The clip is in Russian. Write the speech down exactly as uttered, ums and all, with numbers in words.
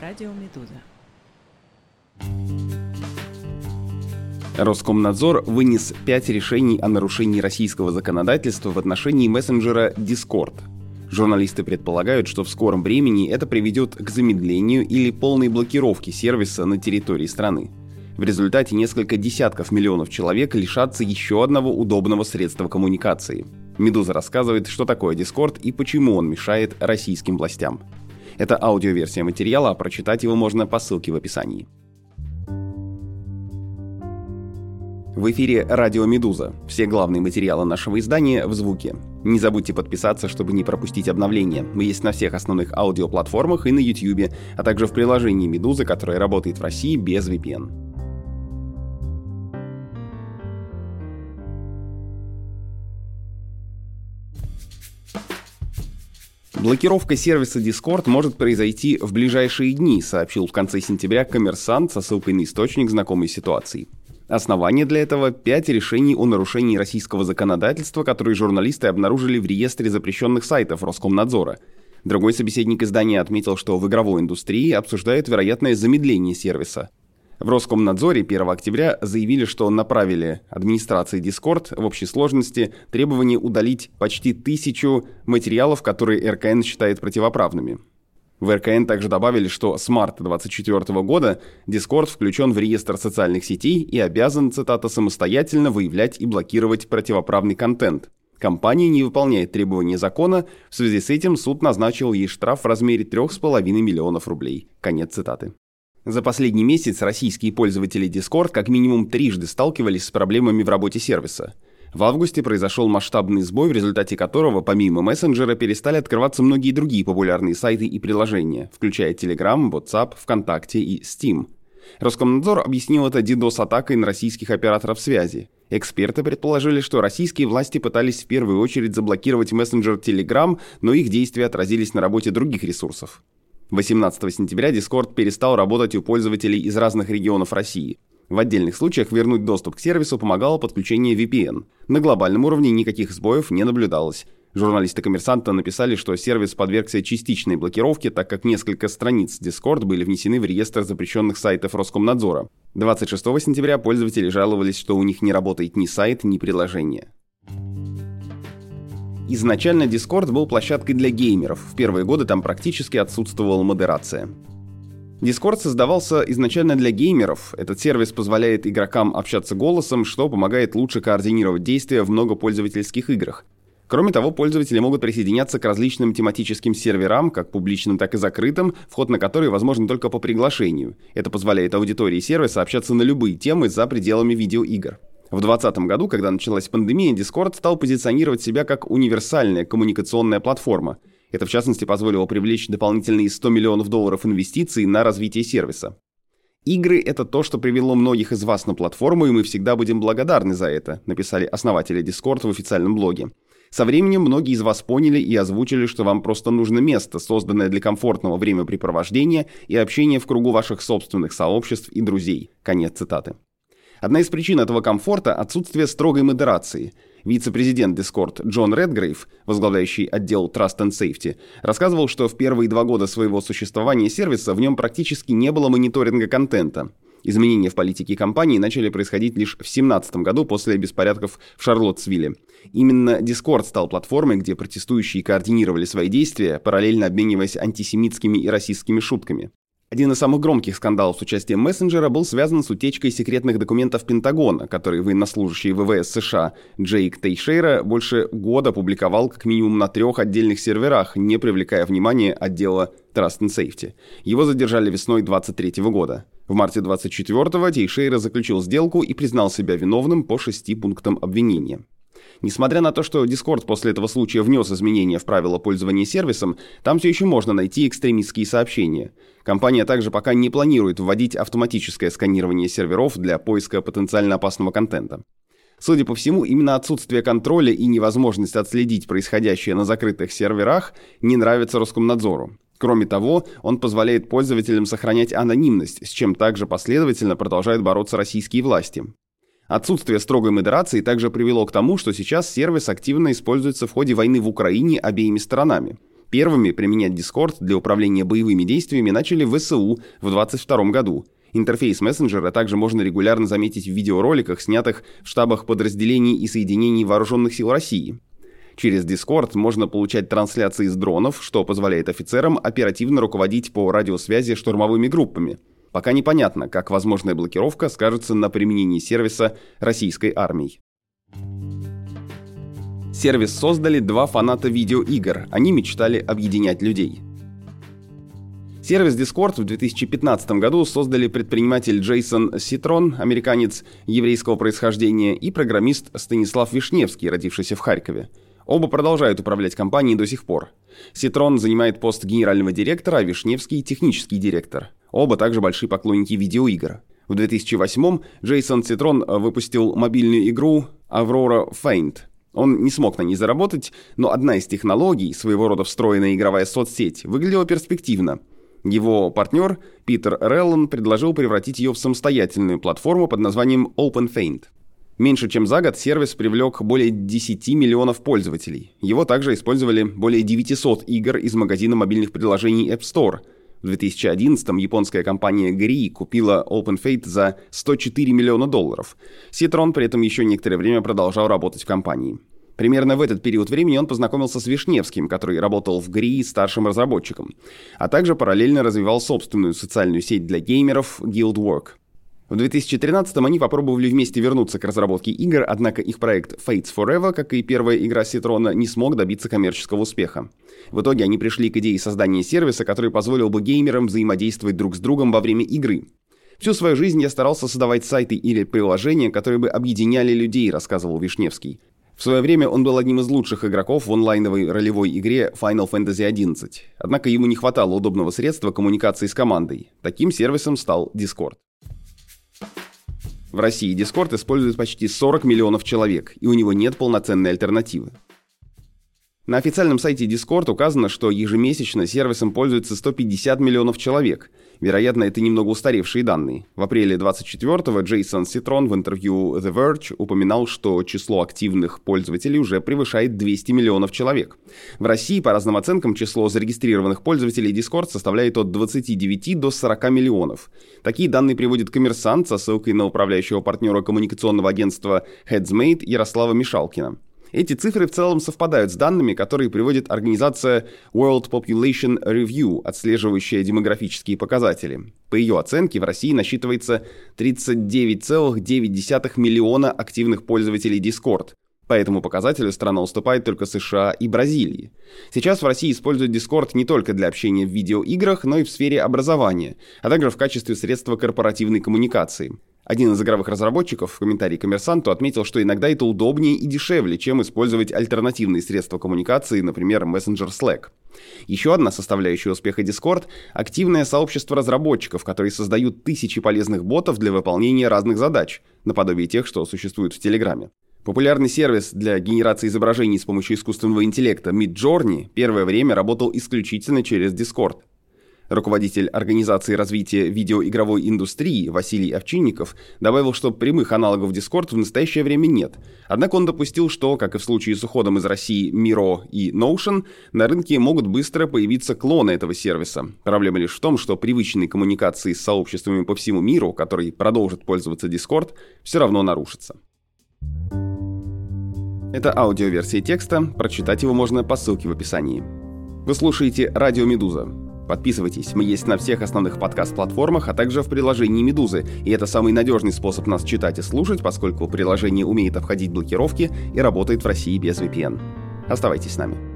Радио Медуза. Роскомнадзор вынес пять решений о нарушении российского законодательства в отношении мессенджера Discord. Журналисты предполагают, что в скором времени это приведет к замедлению или полной блокировке сервиса на территории страны. В результате несколько десятков миллионов человек лишатся еще одного удобного средства коммуникации. «Медуза» рассказывает, что такое Discord и почему он мешает российским властям. Это аудиоверсия материала, а прочитать его можно по ссылке в описании. В эфире «Радио Медуза». Все главные материалы нашего издания в звуке. Не забудьте подписаться, чтобы не пропустить обновления. Мы есть на всех основных аудиоплатформах и на YouTube, а также в приложении «Медуза», которое работает в России без ви пи эн. Блокировка сервиса Discord может произойти в ближайшие дни, сообщил в конце сентября «Коммерсант» со ссылкой на источник знакомой ситуации. Основание для этого – пять решений о нарушении российского законодательства, которые журналисты обнаружили в реестре запрещенных сайтов Роскомнадзора. Другой собеседник издания отметил, что в игровой индустрии обсуждают вероятное замедление сервиса. В Роскомнадзоре первого октября заявили, что направили администрации Discord в общей сложности требование удалить почти тысячу материалов, которые эр ка эн считает противоправными. В эр ка эн также добавили, что с марта две тысячи двадцать четвёртого года Discord включен в реестр социальных сетей и обязан, цитата, самостоятельно выявлять и блокировать противоправный контент. Компания не выполняет требования закона, в связи с этим суд назначил ей штраф в размере трех с половиной миллионов рублей. Конец цитаты. За последний месяц российские пользователи Discord как минимум трижды сталкивались с проблемами в работе сервиса. В августе произошел масштабный сбой, в результате которого, помимо мессенджера, перестали открываться многие другие популярные сайты и приложения, включая Telegram, WhatsApp, ВКонтакте и Steam. Роскомнадзор объяснил это дидос-атакой на российских операторов связи. Эксперты предположили, что российские власти пытались в первую очередь заблокировать мессенджер Telegram, но их действия отразились на работе других ресурсов. восемнадцатого сентября Discord перестал работать у пользователей из разных регионов России. В отдельных случаях вернуть доступ к сервису помогало подключение ви пи эн. На глобальном уровне никаких сбоев не наблюдалось. Журналисты «Коммерсанта» написали, что сервис подвергся частичной блокировке, так как несколько страниц Discord были внесены в реестр запрещенных сайтов Роскомнадзора. двадцать шестого сентября пользователи жаловались, что у них не работает ни сайт, ни приложение. Изначально Discord был площадкой для геймеров. В первые годы там практически отсутствовала модерация. Discord создавался изначально для геймеров. Этот сервис позволяет игрокам общаться голосом, что помогает лучше координировать действия в многопользовательских играх. Кроме того, пользователи могут присоединяться к различным тематическим серверам, как публичным, так и закрытым, вход на которые возможен только по приглашению. Это позволяет аудитории сервиса общаться на любые темы за пределами видеоигр. В двадцать двадцатом году, когда началась пандемия, Discord стал позиционировать себя как универсальная коммуникационная платформа. Это, в частности, позволило привлечь дополнительные сто миллионов долларов инвестиций на развитие сервиса. «Игры — это то, что привело многих из вас на платформу, и мы всегда будем благодарны за это», написали основатели Discord в официальном блоге. Со временем многие из вас поняли и озвучили, что вам просто нужно место, созданное для комфортного времяпрепровождения и общения в кругу ваших собственных сообществ и друзей. Конец цитаты. Одна из причин этого комфорта – отсутствие строгой модерации. Вице-президент Discord Джон Редгрейв, возглавляющий отдел Trust and Safety, рассказывал, что в первые два года своего существования сервиса в нем практически не было мониторинга контента. Изменения в политике компании начали происходить лишь в две тысячи семнадцатом году после беспорядков в Шарлоттсвилле. Именно Discord стал платформой, где протестующие координировали свои действия, параллельно обмениваясь антисемитскими и расистскими шутками. Один из самых громких скандалов с участием мессенджера был связан с утечкой секретных документов Пентагона, которые военнослужащий вэ вэ эс США Джейк Тейшейра больше года публиковал как минимум на трех отдельных серверах, не привлекая внимания отдела Trust and Safety. Его задержали весной двадцать третьего года. В марте двадцать четвёртого Тейшейра заключил сделку и признал себя виновным по шести пунктам обвинения. Несмотря на то, что Discord после этого случая внес изменения в правила пользования сервисом, там все еще можно найти экстремистские сообщения. Компания также пока не планирует вводить автоматическое сканирование серверов для поиска потенциально опасного контента. Судя по всему, именно отсутствие контроля и невозможность отследить происходящее на закрытых серверах не нравится Роскомнадзору. Кроме того, он позволяет пользователям сохранять анонимность, с чем также последовательно продолжают бороться российские власти. Отсутствие строгой модерации также привело к тому, что сейчас сервис активно используется в ходе войны в Украине обеими сторонами. Первыми применять Discord для управления боевыми действиями начали в ВСУ в двадцать втором году. Интерфейс мессенджера также можно регулярно заметить в видеороликах, снятых в штабах подразделений и соединений Вооруженных сил России. Через Discord можно получать трансляции с дронов, что позволяет офицерам оперативно руководить по радиосвязи штурмовыми группами. Пока непонятно, как возможная блокировка скажется на применении сервиса российской армией. Сервис создали два фаната видеоигр. Они мечтали объединять людей. Сервис Discord в две тысячи пятнадцатом году создали предприниматель Джейсон Ситрон, американец еврейского происхождения, и программист Станислав Вишневский, родившийся в Харькове. Оба продолжают управлять компанией до сих пор. Ситрон занимает пост генерального директора, а Вишневский – технический директор. Оба также большие поклонники видеоигр. В две тысячи восьмом Джейсон Ситрон выпустил мобильную игру Aurora Feint. Он не смог на ней заработать, но одна из технологий, своего рода встроенная игровая соцсеть, выглядела перспективно. Его партнер Питер Реллан предложил превратить ее в самостоятельную платформу под названием OpenFeint. Меньше чем за год сервис привлек более десяти миллионов пользователей. Его также использовали более девятисот игр из магазина мобильных приложений App Store. В две тысячи одиннадцатом японская компания Gri купила OpenFeint за сто четыре миллиона долларов. Ситрон при этом еще некоторое время продолжал работать в компании. Примерно в этот период времени он познакомился с Вишневским, который работал в Gri старшим разработчиком, а также параллельно развивал собственную социальную сеть для геймеров Guildwork. В две тысячи тринадцатом они попробовали вместе вернуться к разработке игр, однако их проект Fates Forever, как и первая игра Ситрона, не смог добиться коммерческого успеха. В итоге они пришли к идее создания сервиса, который позволил бы геймерам взаимодействовать друг с другом во время игры. «Всю свою жизнь я старался создавать сайты или приложения, которые бы объединяли людей», — рассказывал Вишневский. В свое время он был одним из лучших игроков в онлайновой ролевой игре Final Fantasy одиннадцать. Однако ему не хватало удобного средства коммуникации с командой. Таким сервисом стал Discord. В России Discord использует почти сорок миллионов человек, и у него нет полноценной альтернативы. На официальном сайте Discord указано, что ежемесячно сервисом пользуется сто пятьдесят миллионов человек. Вероятно, это немного устаревшие данные. В апреле двадцать четвёртого Джейсон Ситрон в интервью The Verge упоминал, что число активных пользователей уже превышает двести миллионов человек. В России, по разным оценкам, число зарегистрированных пользователей Discord составляет от двадцати девяти до сорока миллионов. Такие данные приводит «Коммерсант» со ссылкой на управляющего партнера коммуникационного агентства Headsmate Ярослава Мишалкина. Эти цифры в целом совпадают с данными, которые приводит организация World Population Review, отслеживающая демографические показатели. По ее оценке, в России насчитывается тридцать девять целых девять десятых миллиона активных пользователей Discord. По этому показателю страна уступает только США и Бразилии. Сейчас в России используют Discord не только для общения в видеоиграх, но и в сфере образования, а также в качестве средства корпоративной коммуникации. Один из игровых разработчиков в комментарии «Коммерсанту» отметил, что иногда это удобнее и дешевле, чем использовать альтернативные средства коммуникации, например, мессенджер Slack. Еще одна составляющая успеха Discord – активное сообщество разработчиков, которые создают тысячи полезных ботов для выполнения разных задач, наподобие тех, что существуют в Телеграме. Популярный сервис для генерации изображений с помощью искусственного интеллекта Midjourney первое время работал исключительно через Discord. Руководитель Организации развития видеоигровой индустрии Василий Овчинников добавил, что прямых аналогов Discord в настоящее время нет. Однако он допустил, что, как и в случае с уходом из России Miro и Notion, на рынке могут быстро появиться клоны этого сервиса. Проблема лишь в том, что привычные коммуникации с сообществами по всему миру, которые продолжат пользоваться Discord, все равно нарушатся. Это аудиоверсия текста, прочитать его можно по ссылке в описании. Вы слушаете «Радио Медуза». Подписывайтесь, мы есть на всех основных подкаст-платформах, а также в приложении «Медузы», и это самый надежный способ нас читать и слушать, поскольку приложение умеет обходить блокировки и работает в России без ви пи эн. Оставайтесь с нами.